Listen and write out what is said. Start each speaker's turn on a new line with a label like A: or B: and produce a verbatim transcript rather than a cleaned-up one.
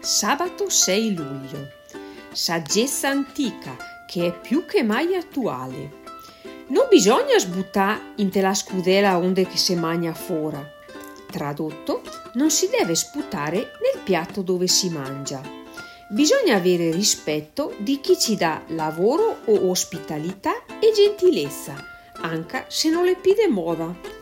A: Sabato sei luglio. Saggezza antica che è più che mai attuale. Non bisogna sbuttare in te la scudela onde che se magna fora. Tradotto, non si deve sputare nel piatto dove si mangia. Bisogna avere rispetto di chi ci dà lavoro o ospitalità e gentilezza, anche se non le pide moda.